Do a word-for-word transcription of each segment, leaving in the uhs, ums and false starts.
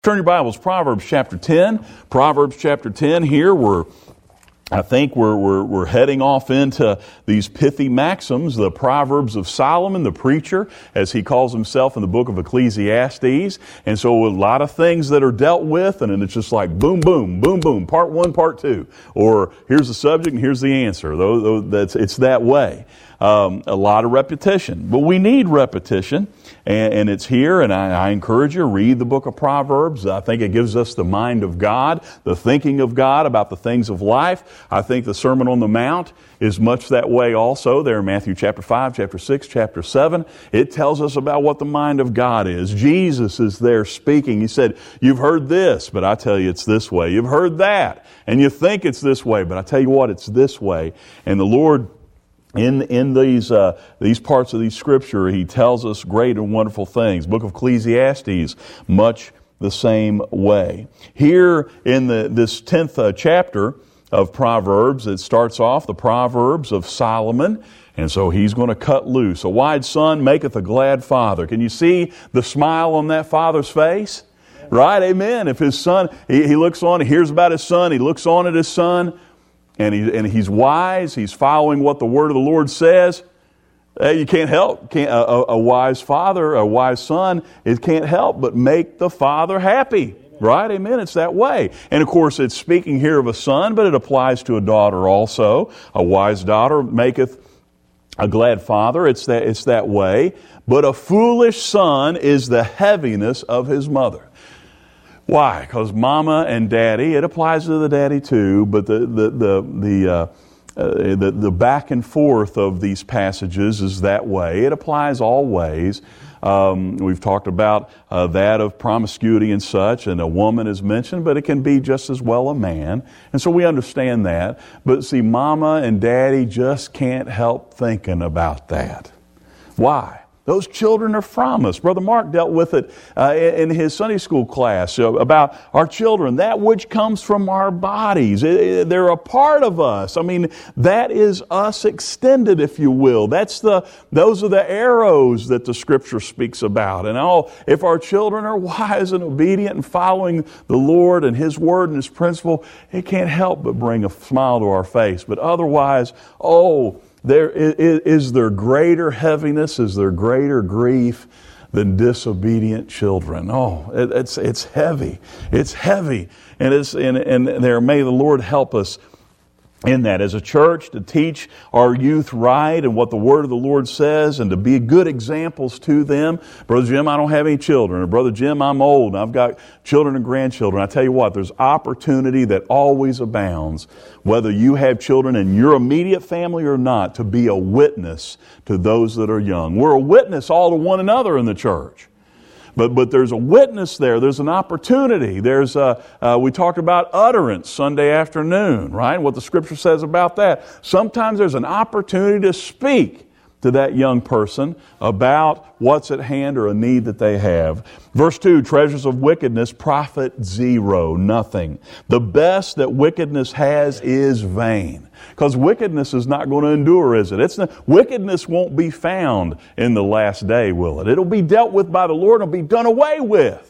Turn your Bibles, Proverbs chapter ten. Proverbs chapter ten here, we're, I think we're, we're, we're heading off into these pithy maxims, the Proverbs of Solomon, the preacher, as he calls himself in the book of Ecclesiastes. And so a lot of things that are dealt with, and then it's just like boom, boom, boom, boom, part one, part two. Or here's the subject and here's the answer. That's, it's that way. Um, a lot of repetition. But we need repetition, and, and it's here, and I, I encourage you, read the book of Proverbs. I think it gives us the mind of God, the thinking of God about the things of life. I think the Sermon on the Mount is much that way also. There in Matthew chapter five, chapter six, chapter seven, it tells us about what the mind of God is. Jesus is there speaking. He said, you've heard this, but I tell you it's this way. You've heard that, and you think it's this way, but I tell you what, it's this way. And the Lord, In in these uh, these parts of these scripture, He tells us great and wonderful things. Book of Ecclesiastes, much the same way. Here in the this tenth uh, chapter of Proverbs, it starts off the Proverbs of Solomon, and so he's going to cut loose. A wise son maketh a glad father. Can you see the smile on that father's face? Right? Amen. If his son, he, he looks on, he hears about his son, he looks on at his son, And, he, and he's wise, he's following what the word of the Lord says. Hey, you can't help. Can't, a, a wise father, a wise son, it can't help but make the father happy. Amen. Right? Amen. It's that way. And of course, it's speaking here of a son, but it applies to a daughter also. A wise daughter maketh a glad father. It's that, it's that way. But a foolish son is the heaviness of his mother. Why? Because mama and daddy, it applies to the daddy too, but the the the the, uh, uh, the the back and forth of these passages is that way. It applies all ways. Um, we've talked about uh, that of promiscuity and such, and a woman is mentioned, but it can be just as well a man. And so we understand that. But see, mama and daddy just can't help thinking about that. Why? Those children are from us. Brother Mark dealt with it uh, in his Sunday school class uh, about our children, that which comes from our bodies. It, it, they're a part of us. I mean, that is us extended, if you will. That's the; those are the arrows that the Scripture speaks about. And all, if our children are wise and obedient and following the Lord and His Word and His principle, it can't help but bring a smile to our face. But otherwise, oh, There is, is there greater heaviness, is there greater grief than disobedient children? Oh, it, it's it's heavy. It's heavy. And it's and, and there may the Lord help us in that as a church to teach our youth right and what the Word of the Lord says and to be good examples to them. Brother Jim, I don't have any children. Or Brother Jim, I'm old and I've got children and grandchildren. I tell you what, there's opportunity that always abounds, whether you have children in your immediate family or not, to be a witness to those that are young. We're a witness all to one another in the church. But but there's a witness there. There's an opportunity. There's a, uh, we talked about utterance Sunday afternoon, right? What the Scripture says about that. Sometimes there's an opportunity to speak to that young person about what's at hand or a need that they have. Verse two, treasures of wickedness profit zero, nothing. The best that wickedness has is vain. Because wickedness is not going to endure, is it? It's not, wickedness won't be found in the last day, will it? It'll be dealt with by the Lord and it'll be done away with.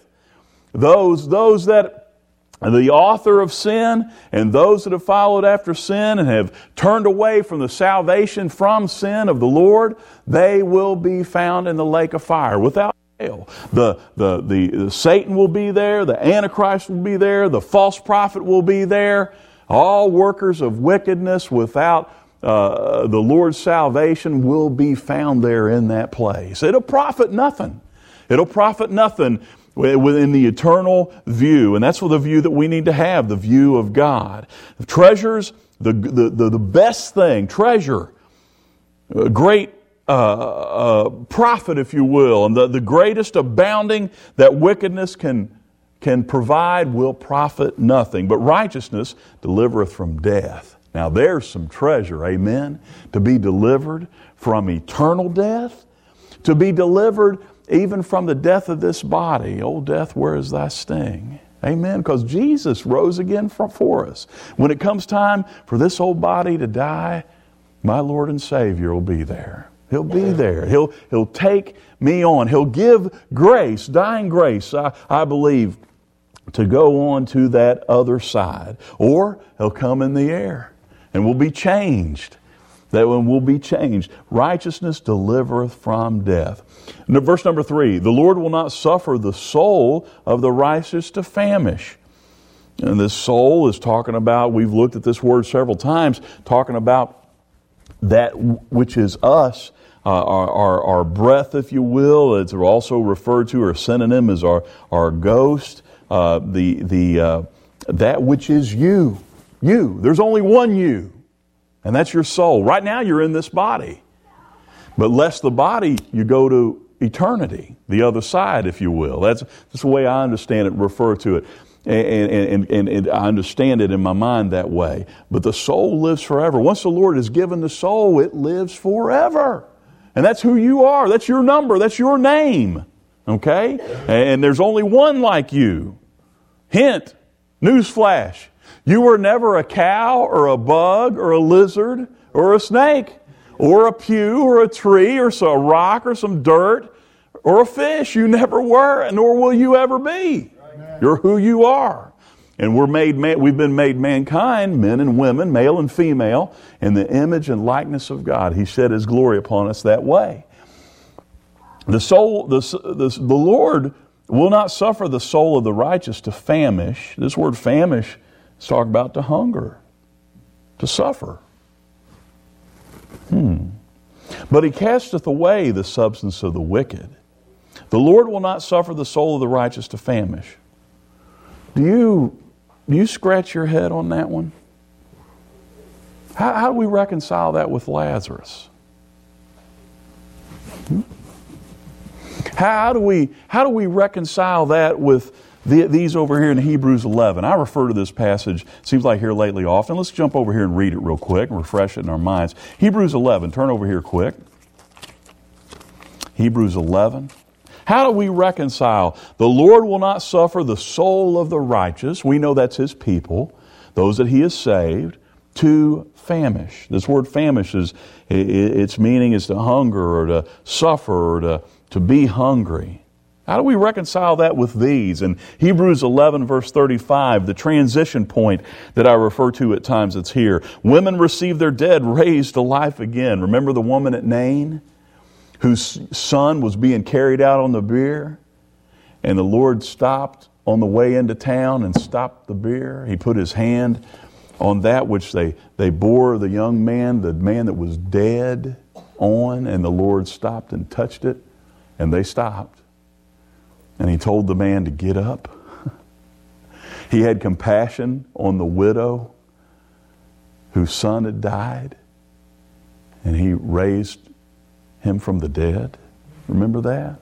Those, those that the author of sin and those that have followed after sin and have turned away from the salvation from sin of the Lord, they will be found in the lake of fire without fail. The, the, the, the Satan will be there, the Antichrist will be there, the false prophet will be there. All workers of wickedness without uh, the Lord's salvation will be found there in that place. It'll profit nothing. It'll profit nothing within the eternal view. And that's what the view that we need to have, the view of God. The treasures, the, the, the, the best thing, treasure, a great uh, uh, profit, if you will, and the, the greatest abounding that wickedness can can provide will profit nothing. But righteousness delivereth from death. Now there's some treasure, amen? To be delivered from eternal death, to be delivered even from the death of this body. O death, where is thy sting? Amen? Because Jesus rose again for, for us. When it comes time for this old body to die, my Lord and Savior will be there. He'll be there. He'll, he'll take me on. He'll give grace, dying grace, I, I believe, to go on to that other side. Or He'll come in the air and we'll be changed. That one will be changed. Righteousness delivereth from death. Now, verse number three, the Lord will not suffer the soul of the righteous to famish. And this soul is talking about, we've looked at this word several times, talking about that which is us, uh, our, our, our breath, if you will. It's also referred to, or synonym as our, our ghost, uh, the, the, uh, that which is you. You. There's only one you. And that's your soul. Right now you're in this body. But lest the body, you go to eternity, the other side, if you will. That's, that's the way I understand it, refer to it. And, and, and, and I understand it in my mind that way. But the soul lives forever. Once the Lord has given the soul, it lives forever. And that's who you are. That's your number. That's your name. Okay? And there's only one like you. Hint, newsflash. You were never a cow or a bug or a lizard or a snake or a pew or a tree or a rock or some dirt or a fish. You never were, nor will you ever be. Amen. You're who you are. And we're made, we've been made mankind, men and women, male and female, in the image and likeness of God. He shed His glory upon us that way. The soul, the, the, the Lord will not suffer the soul of the righteous to famish. This word famish, it's talking about to hunger, to suffer. Hmm. But He casteth away the substance of the wicked. The Lord will not suffer the soul of the righteous to famish. Do you, do you scratch your head on that one? How, how do we reconcile that with Lazarus? Hmm? How do we, how do we reconcile that with The, these over here in Hebrews eleven? I refer to this passage, seems like here lately often. Let's jump over here and read it real quick and refresh it in our minds. Hebrews eleven, turn over here quick. Hebrews eleven. How do we reconcile? The Lord will not suffer the soul of the righteous, we know that's His people, those that He has saved, to famish. This word famish, is, its meaning is to hunger or to suffer or to, to be hungry. How do we reconcile that with these? In Hebrews eleven, verse thirty-five, the transition point that I refer to at times, it's here. Women receive their dead raised to life again. Remember the woman at Nain whose son was being carried out on the bier? And the Lord stopped on the way into town and stopped the bier. He put His hand on that which they, they bore the young man, the man that was dead, on, and the Lord stopped and touched it, and they stopped. And He told the man to get up. He had compassion on the widow whose son had died, and He raised him from the dead. Remember that?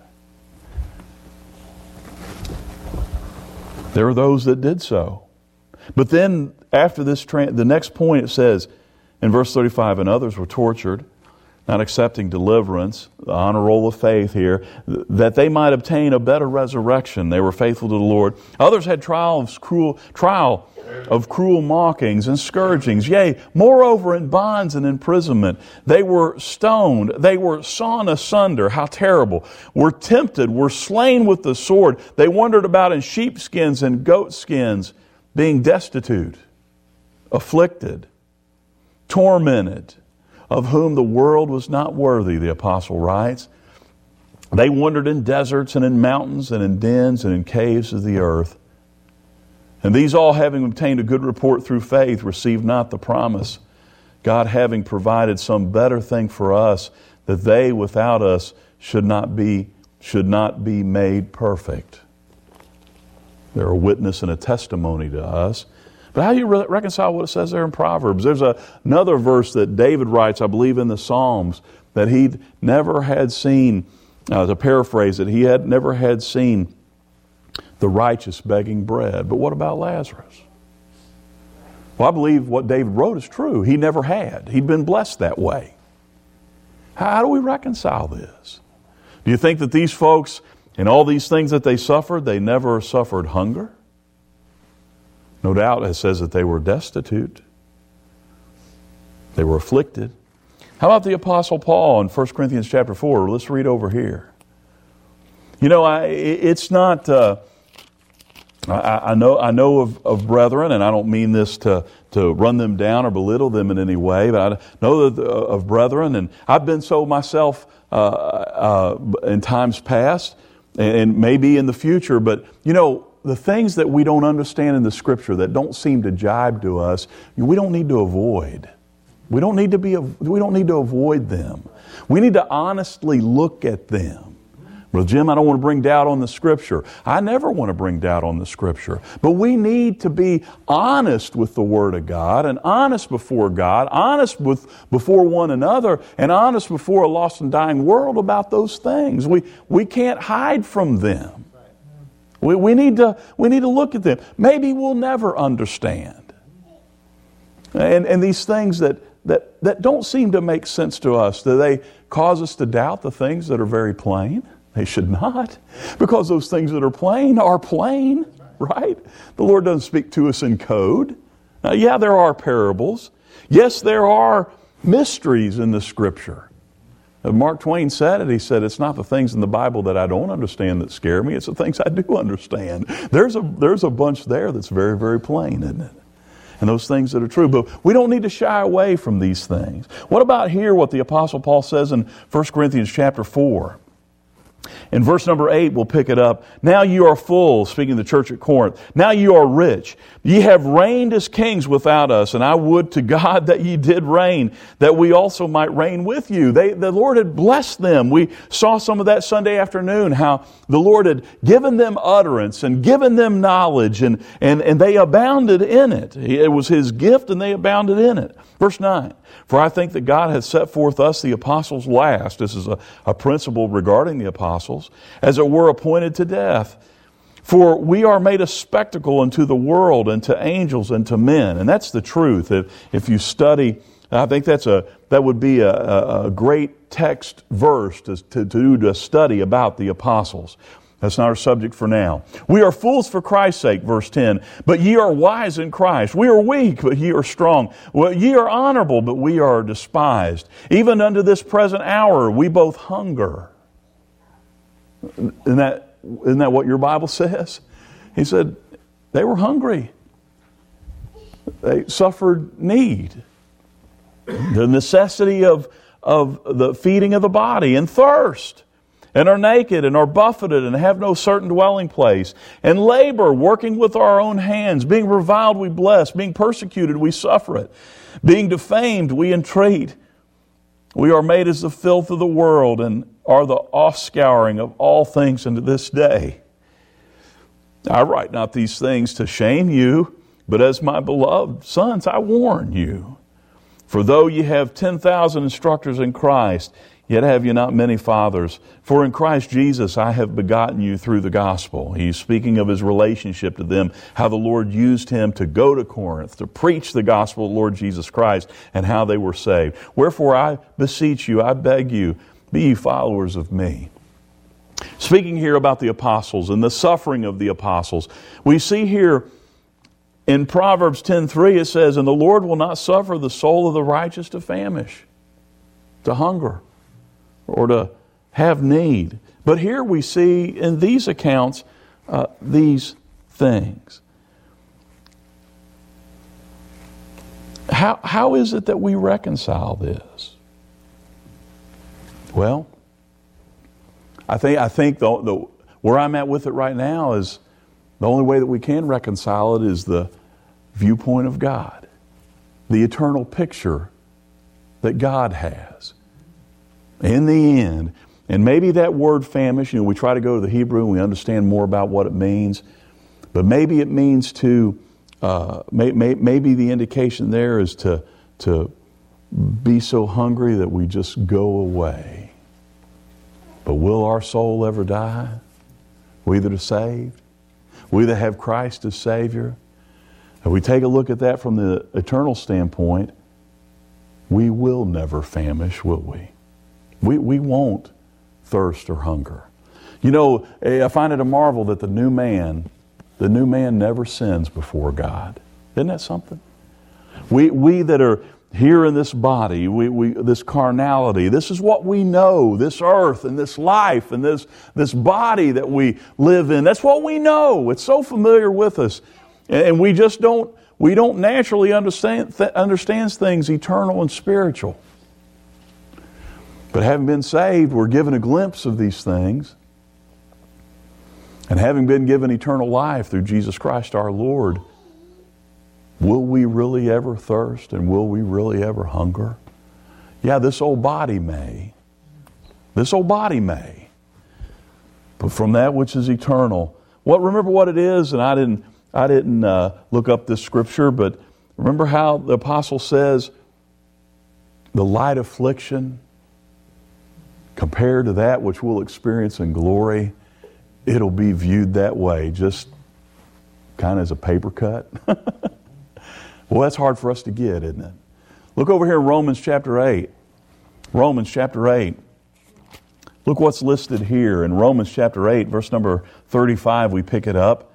There are those that did so. But then after this, tra- the next point, it says in verse thirty-five, and others were tortured, not accepting deliverance, the honor roll of faith here, that they might obtain a better resurrection. They were faithful to the Lord. Others had trial of cruel, trial of cruel mockings and scourgings. Yea, moreover in bonds and imprisonment. They were stoned. They were sawn asunder. How terrible. Were tempted. Were slain with the sword. They wandered about in sheepskins and goatskins, being destitute, afflicted, tormented, of whom the world was not worthy, the apostle writes. They wandered in deserts and in mountains and in dens and in caves of the earth. And these all, having obtained a good report through faith, received not the promise, God having provided some better thing for us, that they without us should not be, should not be made perfect. They're a witness and a testimony to us. But how do you re- reconcile what it says there in Proverbs? There's a, another verse that David writes, I believe in the Psalms, that he never had seen, uh, to paraphrase it, he had never had seen the righteous begging bread. But what about Lazarus? Well, I believe what David wrote is true. He never had. He'd been blessed that way. How, how do we reconcile this? Do you think that these folks, in all these things that they suffered, they never suffered hunger? No doubt it says that they were destitute. They were afflicted. How about the Apostle Paul in First Corinthians chapter four? Let's read over here. You know, I, it's not... Uh, I, I know I know of, of brethren, and I don't mean this to, to run them down or belittle them in any way, but I know that, uh, of brethren, and I've been so myself uh, uh, in times past, and, and maybe in the future, but you know, the things that we don't understand in the Scripture that don't seem to jibe to us, we don't need to avoid. We don't need to be. We don't need to avoid them. We need to honestly look at them. Well, Jim, I don't want to bring doubt on the Scripture. I never want to bring doubt on the Scripture. But we need to be honest with the Word of God, and honest before God, honest with before one another, and honest before a lost and dying world about those things. We we can't hide from them. We we need to we need to look at them. Maybe we'll never understand. And and these things that that that don't seem to make sense to us, do they cause us to doubt the things that are very plain? They should not, because those things that are plain are plain, right? The Lord doesn't speak to us in code. Now, yeah, there are parables. Yes, there are mysteries in the Scripture. Mark Twain said it. He said, it's not the things in the Bible that I don't understand that scare me. It's the things I do understand. There's a, there's a bunch there that's very, very plain, isn't it? And those things that are true. But we don't need to shy away from these things. What about here what the Apostle Paul says in First Corinthians chapter four? In verse number eight, we'll pick it up. Now you are full, speaking of the church at Corinth. Now you are rich. Ye have reigned as kings without us, and I would to God that ye did reign, that we also might reign with you. They, the Lord had blessed them. We saw some of that Sunday afternoon, how the Lord had given them utterance and given them knowledge, and, and, and they abounded in it. It was His gift, and they abounded in it. Verse nine, for I think that God hath set forth us, the apostles, last. This is a, a principle regarding the apostles, as it were appointed to death. For we are made a spectacle unto the world, and to angels, and to men. And that's the truth. If, if you study, I think that's a that would be a, a, a great text verse to, to, to do a study about the apostles. That's not our subject for now. We are fools for Christ's sake, verse ten, but ye are wise in Christ. We are weak, but ye are strong. Well, ye are honorable, but we are despised. Even unto this present hour, we both hunger. Isn't that, isn't that what your Bible says? He said, they were hungry. They suffered need. The necessity of, of the feeding of the body, and thirst. And are naked, and are buffeted, and have no certain dwelling place, and labor, working with our own hands. Being reviled, we bless. Being persecuted, we suffer it. Being defamed, we entreat. We are made as the filth of the world, and are the offscouring of all things unto this day. I write not these things to shame you, but as my beloved sons, I warn you. For though ye have ten thousand instructors in Christ, yet have you not many fathers. For in Christ Jesus I have begotten you through the gospel. He's speaking of his relationship to them, how the Lord used him to go to Corinth, to preach the gospel of the Lord Jesus Christ, and how they were saved. Wherefore I beseech you, I beg you, be ye followers of me. Speaking here about the apostles and the suffering of the apostles, we see here in Proverbs ten three, it says, and the Lord will not suffer the soul of the righteous to famish, to hunger, or to have need. But here we see in these accounts uh, these things. How, how is it that we reconcile this? Well, I think I think the, the where I'm at with it right now is the only way that we can reconcile it is the viewpoint of God, the eternal picture that God has. In the end, and maybe that word famish, you know, we try to go to the Hebrew and we understand more about what it means, but maybe it means to, uh, may, may, maybe the indication there is to, to be so hungry that we just go away. But will our soul ever die? We that are saved? We that have Christ as Savior? If we take a look at that from the eternal standpoint, we will never famish, will we? We we won't thirst or hunger. You know, I find it a marvel that the new man, the new man never sins before God. Isn't that something? We we that are here in this body, we, we, this carnality, this is what we know, this earth and this life and this, this body that we live in. That's what we know. It's so familiar with us. And we just don't, we don't naturally understand, th- understand things eternal and spiritual. But having been saved, we're given a glimpse of these things. And having been given eternal life through Jesus Christ our Lord, will we really ever thirst and will we really ever hunger? Yeah, this old body may. This old body may. But from that which is eternal. What, remember what it is, and I didn't, I didn't uh, look up this scripture, but remember how the apostle says, the light affliction compared to that which we'll experience in glory, it'll be viewed that way, just kind of as a paper cut. Well, that's hard for us to get, isn't it? Look over here in Romans chapter eight. Romans chapter eight. Look what's listed here in Romans chapter eight, verse number thirty-five, we pick it up.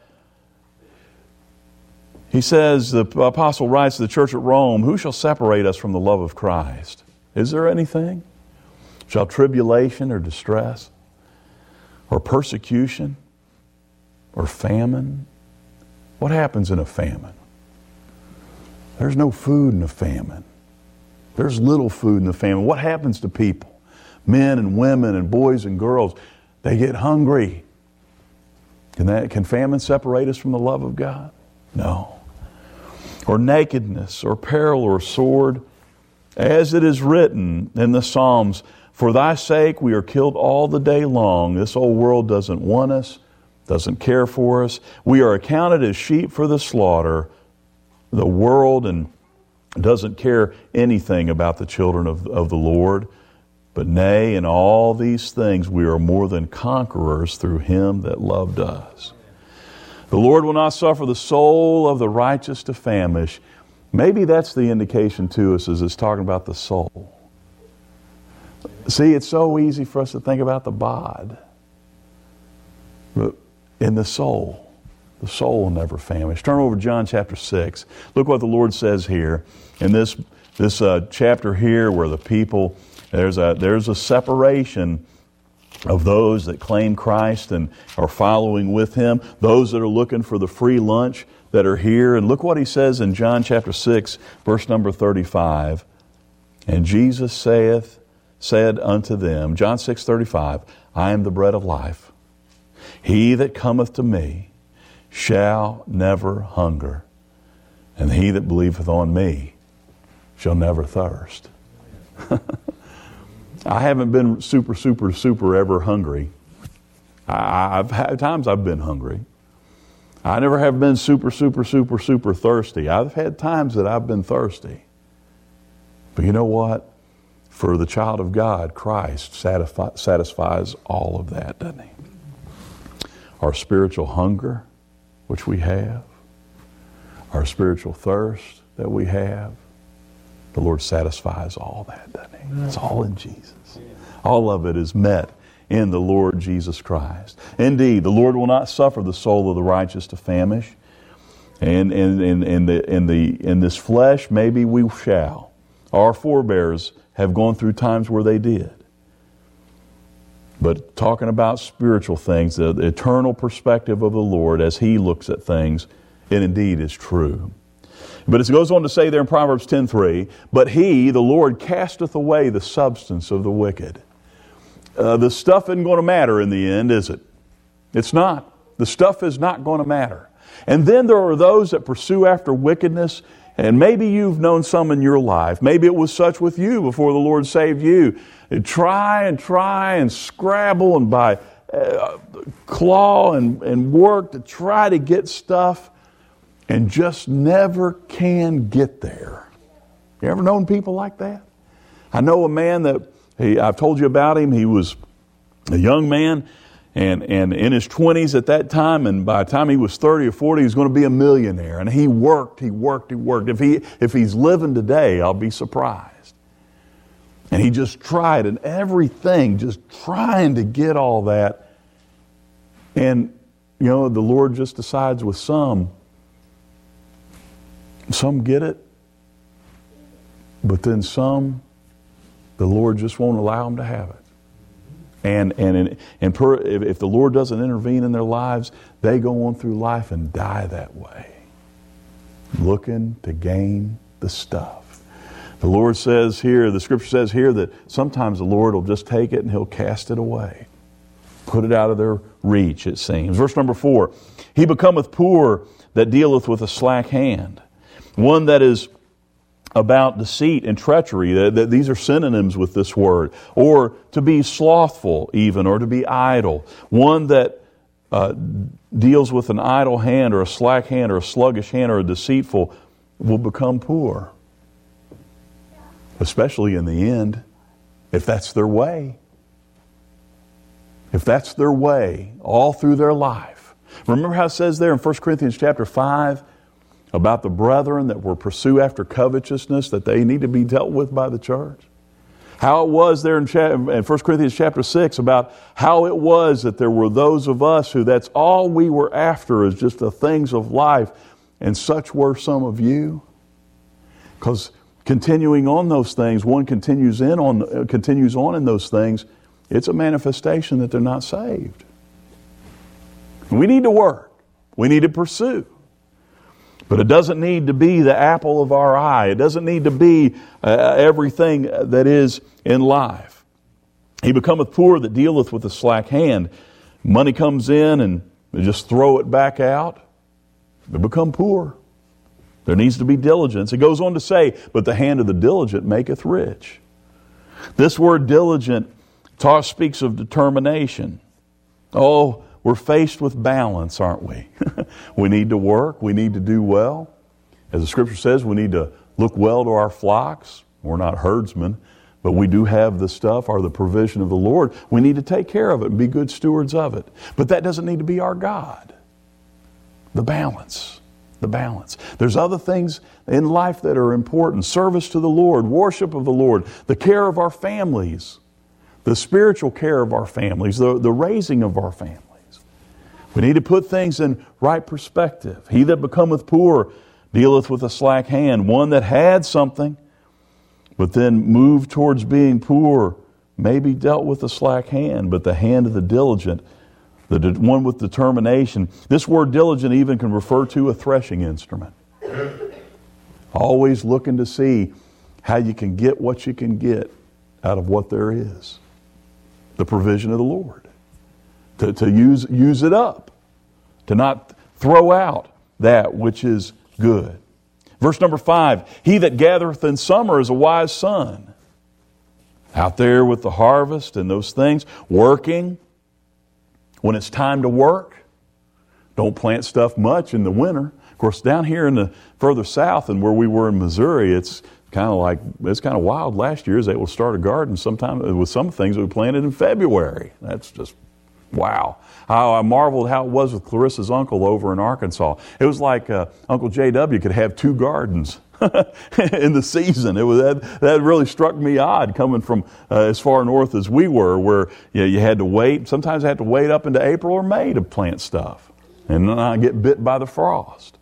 He says, the apostle writes to the church at Rome, who shall separate us from the love of Christ? Is there anything? Shall tribulation or distress or persecution or famine? What happens in a famine? There's no food in a famine. There's little food in the famine. What happens to people? Men and women and boys and girls, they get hungry. Can that, can famine separate us from the love of God? No. Or nakedness or peril or sword, as it is written in the Psalms, for thy sake we are killed all the day long. This old world doesn't want us, doesn't care for us. We are accounted as sheep for the slaughter. The world and doesn't care anything about the children of, of the Lord. But nay, in all these things we are more than conquerors through Him that loved us. The Lord will not suffer the soul of the righteous to famish. Maybe that's the indication to us as it's talking about the soul. See, it's so easy for us to think about the bod. But in the soul, the soul will never famish. Turn over to John chapter six. Look what the Lord says here. In this, this uh, chapter here where the people, there's a, there's a separation of those that claim Christ and are following with Him, those that are looking for the free lunch that are here. And look what He says in John chapter six, verse number thirty-five. And Jesus saith, said unto them, John six thirty-five, I am the bread of life. He that cometh to me shall never hunger, and he that believeth on me shall never thirst. I haven't been super, super, super ever hungry. I, I've had times I've been hungry. I never have been super, super, super, super thirsty. I've had times that I've been thirsty. But you know what? For the child of God, Christ satisfi- satisfies all of that, doesn't He? Our spiritual hunger, which we have, our spiritual thirst that we have, the Lord satisfies all that, doesn't He? It's all in Jesus. All of it is met in the Lord Jesus Christ. Indeed, the Lord will not suffer the soul of the righteous to famish. And in, in, in, the, in, the, in this flesh, maybe we shall. Our forebears have gone through times where they did. But talking about spiritual things, the, the eternal perspective of the Lord as He looks at things, it indeed is true. But it goes on to say there in Proverbs ten three, but He, the Lord, casteth away the substance of the wicked. Uh, the stuff isn't going to matter in the end, is it? It's not. The stuff is not going to matter. And then there are those that pursue after wickedness. And maybe you've known some in your life. Maybe it was such with you before the Lord saved you. And try and try and scrabble and by uh, claw and, and work to try to get stuff and just never can get there. You ever known people like that? I know a man that, he, I've told you about him. He was a young man and, and in his twenties at that time, and by the time he was thirty or forty, he was going to be a millionaire. And he worked, he worked, he worked. If he if he's living today, I'll be surprised. And he just tried and everything, just trying to get all that. And, you know, the Lord just decides with some, some get it, But then some, the Lord just won't allow them to have it. And and and per, if, if the Lord doesn't intervene in their lives, they go on through life and die that way, looking to gain the stuff. The Lord says here, the Scripture says here that sometimes the Lord will just take it and He'll cast it away, put it out of their reach, it seems. Verse number four, He becometh poor that dealeth with a slack hand, one that is about deceit and treachery. That these are synonyms with this word. Or to be slothful even, or to be idle. One that uh, deals with an idle hand or a slack hand or a sluggish hand or a deceitful will become poor. Especially in the end, if that's their way. If that's their way all through their life. Remember how it says there in First Corinthians chapter five, about the brethren that were pursue after covetousness, that they need to be dealt with by the church. How it was there in, in First Corinthians chapter six about how it was that there were those of us who that's all we were after is just the things of life. And such were some of you. Because continuing on those things, one continues in on uh, continues on in those things, it's a manifestation that they're not saved. We need to work. We need to pursue. But it doesn't need to be the apple of our eye. It doesn't need to be uh, everything that is in life. He becometh poor that dealeth with a slack hand. Money comes in and they just throw it back out. They become poor. There needs to be diligence. It goes on to say, but the hand of the diligent maketh rich. This word diligent talk, speaks of determination. Oh, we're faced with balance, aren't we? We need to work. We need to do well. As the Scripture says, we need to look well to our flocks. We're not herdsmen, but we do have the stuff or the provision of the Lord. We need to take care of it and be good stewards of it. But that doesn't need to be our God. The balance. The balance. There's other things in life that are important. Service to the Lord, worship of the Lord, the care of our families, the spiritual care of our families, the, the raising of our families. We need to put things in right perspective. He that becometh poor dealeth with a slack hand. One that had something, but then moved towards being poor, maybe dealt with a slack hand, but the hand of the diligent, the de- one with determination. This word diligent even can refer to a threshing instrument. Always looking to see how you can get what you can get out of what there is. The provision of the Lord. To, to use, use it up. To not throw out that which is good. Verse number five, he that gathereth in summer is a wise son. Out there with the harvest and those things, working. When it's time to work, don't plant stuff much in the winter. Of course, down here in the further south and where we were in Missouri, it's kind of like, it's kind of wild. Last year, I was able to start a garden sometime with some things we planted in February. That's just wow. How I marveled how it was with Clarissa's uncle over in Arkansas. It was like uh, Uncle J W could have two gardens in the season. It was that, that really struck me odd coming from uh, as far north as we were, where you know, you had to wait. Sometimes I had to wait up into April or May to plant stuff and then I get bit by the frost.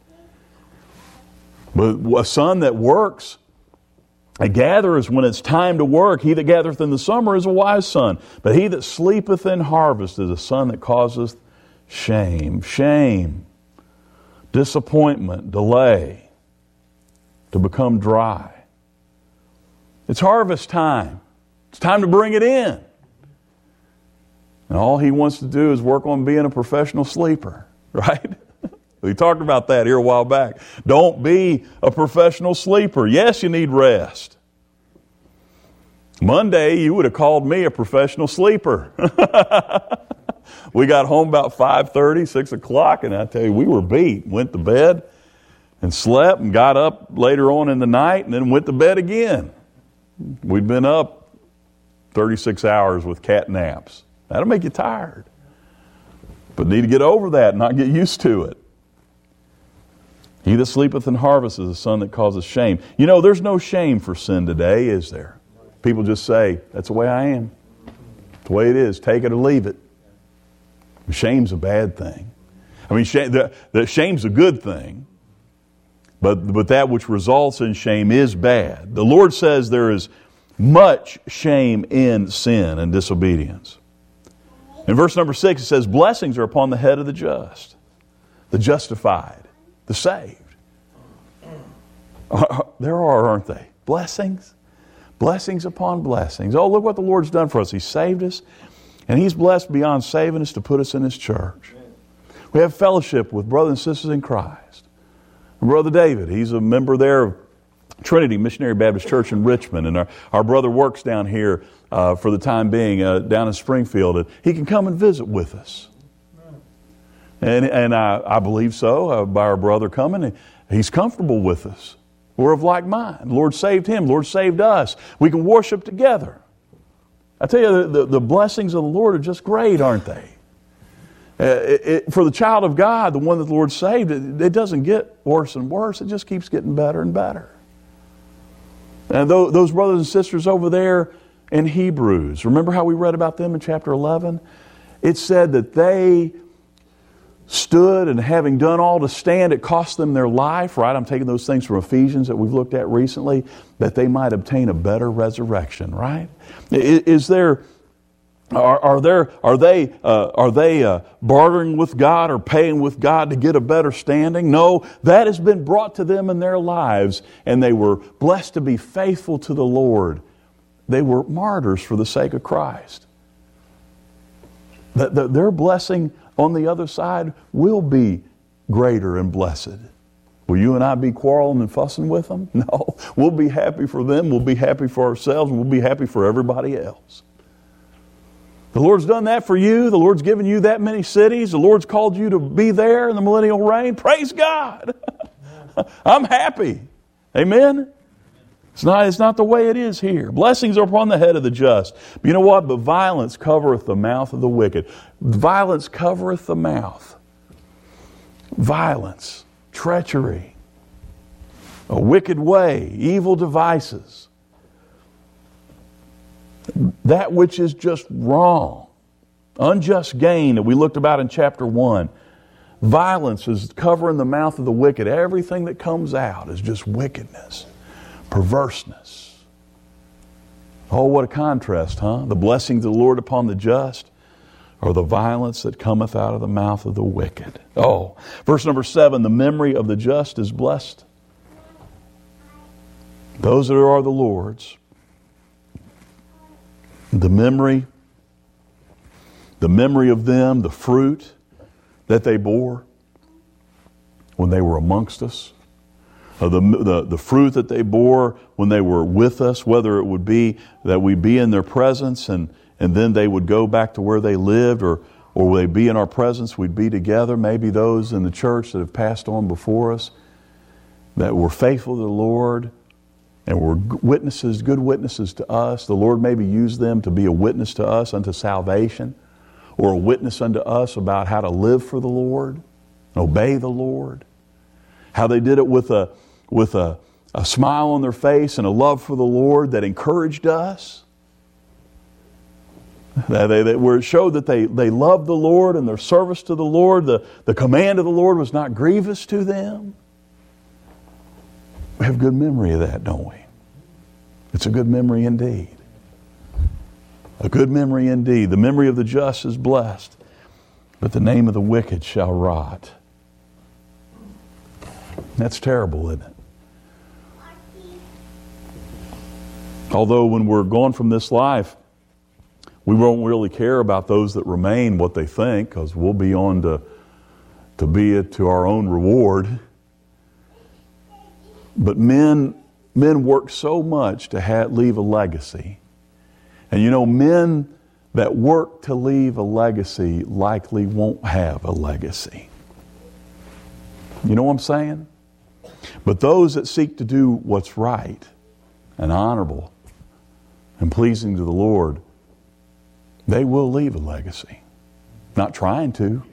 But a son that works, a gatherer is when it's time to work. He that gathereth in the summer is a wise son. But he that sleepeth in harvest is a son that causeth shame. Shame, disappointment, delay, to become dry. It's harvest time. It's time to bring it in. And all he wants to do is work on being a professional sleeper, right? We talked about that here a while back. Don't be a professional sleeper. Yes, you need rest. Monday, you would have called me a professional sleeper. We got home about five thirty, six o'clock, and I tell you, we were beat. Went to bed and slept and got up later on in the night and then went to bed again. We'd been up thirty-six hours with cat naps. That'll make you tired. But need to get over that and not get used to it. He that sleepeth in harvest is a son that causes shame. You know, there's no shame for sin today, is there? People just say, that's the way I am. It's the way it is. Take it or leave it. Shame's a bad thing. I mean, shame, the, the shame's a good thing. But, but that which results in shame is bad. The Lord says there is much shame in sin and disobedience. In verse number six, it says, blessings are upon the head of the just, the justified, the saved. There are, aren't they? Blessings. Blessings upon blessings. Oh, look what the Lord's done for us. He saved us, and He's blessed beyond saving us to put us in His church. We have fellowship with brothers and sisters in Christ. Brother David, he's a member there of Trinity Missionary Baptist Church in Richmond, and our, our brother works down here uh, for the time being uh, down in Springfield, and he can come and visit with us. And, and I, I believe so, uh, by our brother coming. He's comfortable with us. We're of like mind. The Lord saved him. The Lord saved us. We can worship together. I tell you, the, the, the blessings of the Lord are just great, aren't they? Uh, it, it, for the child of God, the one that the Lord saved, it, it doesn't get worse and worse. It just keeps getting better and better. And th- those brothers and sisters over there in Hebrews, remember how we read about them in chapter eleven? It said that they stood, and having done all to stand, it cost them their life, right? I'm taking those things from Ephesians that we've looked at recently, that they might obtain a better resurrection, right? Is, is there... Are, are there? Are they? Uh, are they uh, bartering with God or paying with God to get a better standing? No, that has been brought to them in their lives, and they were blessed to be faithful to the Lord. They were martyrs for the sake of Christ. That the, their blessing on the other side will be greater and blessed. Will you and I be quarreling and fussing with them? No, we'll be happy for them. We'll be happy for ourselves. And we'll be happy for everybody else. The Lord's done that for you. The Lord's given you that many cities. The Lord's called you to be there in the millennial reign. Praise God. I'm happy. Amen? It's not, it's not the way it is here. Blessings are upon the head of the just. But you know what? But violence covereth the mouth of the wicked. Violence covereth the mouth. Violence, treachery, a wicked way, evil devices. That which is just wrong. Unjust gain that we looked about in chapter one. Violence is covering the mouth of the wicked. Everything that comes out is just wickedness, perverseness. Oh, what a contrast, huh? The blessings of the Lord upon the just, or the violence that cometh out of the mouth of the wicked. Oh, verse number seven, the memory of the just is blessed. Those that are the Lord's. The memory, the memory of them, the fruit that they bore when they were amongst us, or the, the, the fruit that they bore when they were with us, whether it would be that we be in their presence and, and then they would go back to where they lived, or, or would they be in our presence, we'd be together, maybe those in the church that have passed on before us, that were faithful to the Lord, and were witnesses, good witnesses to us. The Lord maybe used them to be a witness to us unto salvation, or a witness unto us about how to live for the Lord, and obey the Lord. How they did it with a with a, a smile on their face and a love for the Lord that encouraged us. That they, that where it showed that they, they loved the Lord and their service to the Lord. The, the command of the Lord was not grievous to them. We have good memory of that, don't we? It's a good memory indeed. A good memory indeed. The memory of the just is blessed, but the name of the wicked shall rot. That's terrible, isn't it? Although when we're gone from this life, we won't really care about those that remain, what they think, because we'll be on to, to be it to our own reward. But men, men work so much to have, leave a legacy. And you know, men that work to leave a legacy likely won't have a legacy. You know what I'm saying? But those that seek to do what's right and honorable and pleasing to the Lord, they will leave a legacy. Not trying to,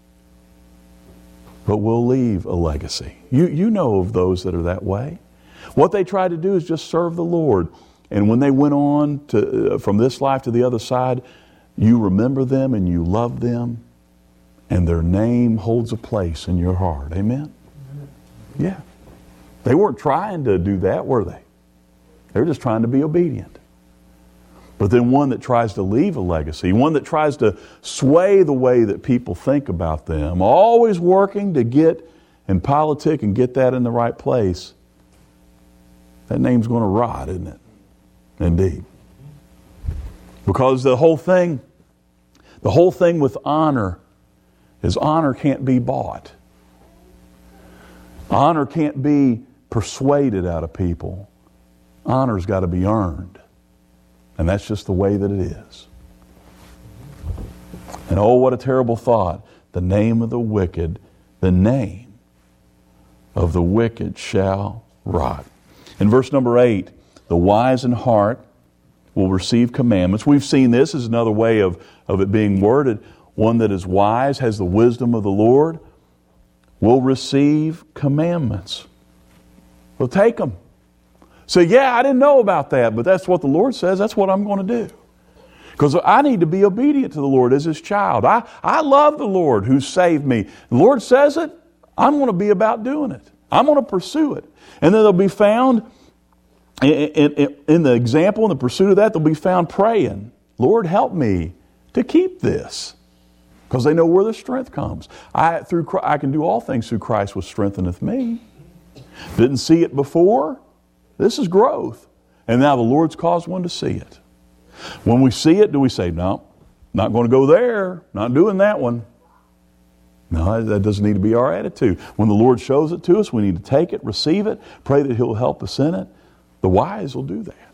but will leave a legacy. You, you know of those that are that way. What they try to do is just serve the Lord. And when they went on to, uh, from this life to the other side, you remember them and you love them, and their name holds a place in your heart. Amen? Yeah. They weren't trying to do that, were they? They were just trying to be obedient. But then one that tries to leave a legacy, one that tries to sway the way that people think about them, always working to get in politics and get that in the right place, that name's going to rot, isn't it? Indeed. Because the whole thing, the whole thing with honor is honor can't be bought. Honor can't be persuaded out of people. Honor's got to be earned. And that's just the way that it is. And oh, what a terrible thought. The name of the wicked, the name of the wicked shall rot. In verse number eight, the wise in heart will receive commandments. We've seen this as another way of, of it being worded. One that is wise, has the wisdom of the Lord, will receive commandments. We'll take them. Say, yeah, I didn't know about that, but that's what the Lord says. That's what I'm going to do. Because I need to be obedient to the Lord as His child. I, I love the Lord who saved me. The Lord says it, I'm going to be about doing it. I'm going to pursue it. And then they'll be found, in, in, in the example, in the pursuit of that, they'll be found praying, Lord, help me to keep this. Because they know where the strength comes. I, through, I can do all things through Christ which strengtheneth me. Didn't see it before. This is growth. And now the Lord's caused one to see it. When we see it, do we say, no, not going to go there, not doing that one? No, that doesn't need to be our attitude. When the Lord shows it to us, we need to take it, receive it, pray that He'll help us in it. The wise will do that.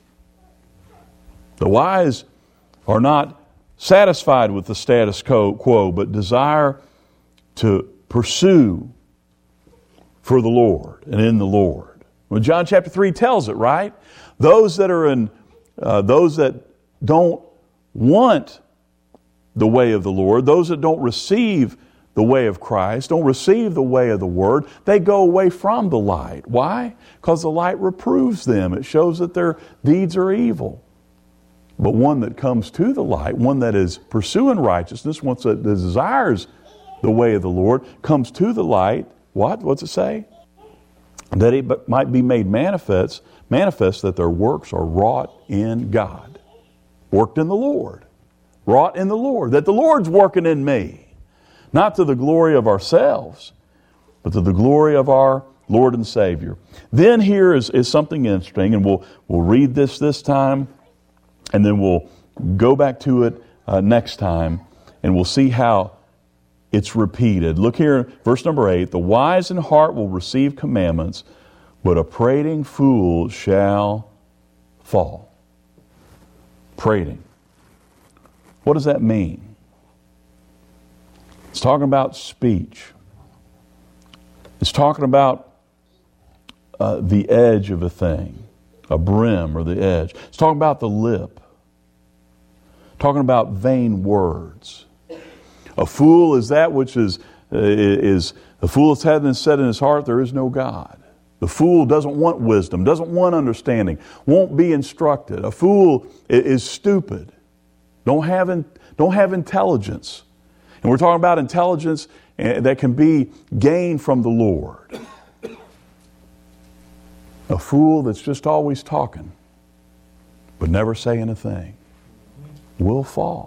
The wise are not satisfied with the status quo, but desire to pursue for the Lord and in the Lord. Well, John chapter three tells it, right? Those that are in, uh, those that don't want the way of the Lord, those that don't receive the way of Christ, don't receive the way of the Word, they go away from the light. Why? Because the light reproves them. It shows that their deeds are evil. But one that comes to the light, one that is pursuing righteousness, one that desires the way of the Lord, comes to the light. What? What's it say? That it might be made manifest, manifest that their works are wrought in God. Worked in the Lord. Wrought in the Lord. That the Lord's working in me. Not to the glory of ourselves, but to the glory of our Lord and Savior. Then here is, is something interesting, and we'll, we'll read this this time, and then we'll go back to it uh, next time, and we'll see how it's repeated. Look here, verse number eight. The wise in heart will receive commandments, but a prating fool shall fall. Prating. What does that mean? It's talking about speech. It's talking about uh, the edge of a thing, a brim or the edge. It's talking about the lip. Talking about vain words. A fool is that which is, uh, is the fool has had said in his heart, there is no God. The fool doesn't want wisdom, doesn't want understanding, won't be instructed. A fool is stupid, don't have, in, don't have intelligence. And we're talking about intelligence that can be gained from the Lord. A fool that's just always talking, but never saying a thing, will fall.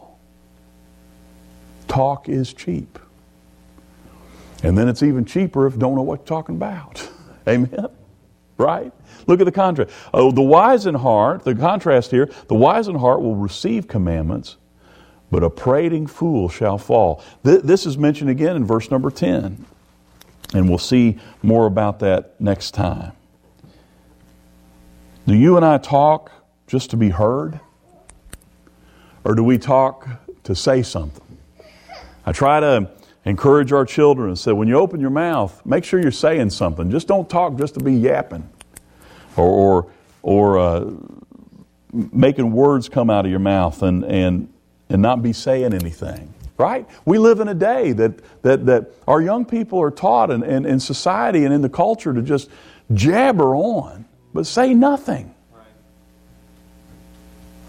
Talk is cheap. And then it's even cheaper if you don't know what you're talking about. Amen? Right? Look at the contrast. Oh, the wise in heart, the contrast here, the wise in heart will receive commandments, but a prating fool shall fall. Th- this is mentioned again in verse number ten. And we'll see more about that next time. Do you and I talk just to be heard? Or do we talk to say something? I try to encourage our children and say, when you open your mouth, make sure you're saying something. Just don't talk just to be yapping or or, or uh, making words come out of your mouth and, and, and not be saying anything. Right? We live in a day that that, that our young people are taught in, in, in society and in the culture to just jabber on, but say nothing.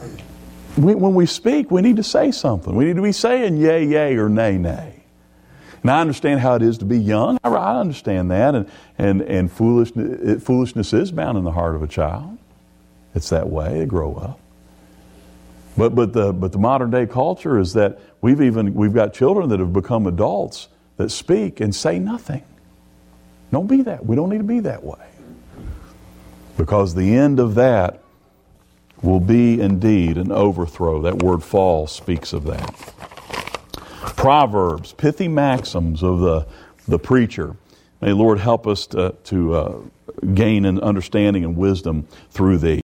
We, when we speak, we need to say something. We need to be saying yay, yay, or nay, nay. And I understand how it is to be young. I I understand that. And, and, and foolishness, foolishness is bound in the heart of a child. It's that way. They grow up. But, but, the, but the modern day culture is that we've even we've got children that have become adults that speak and say nothing. Don't be that. We don't need to be that way. Because the end of that will be indeed an overthrow. That word fall speaks of that. Proverbs, pithy maxims of the, the preacher. May the Lord help us to, to uh, gain an understanding and wisdom through these.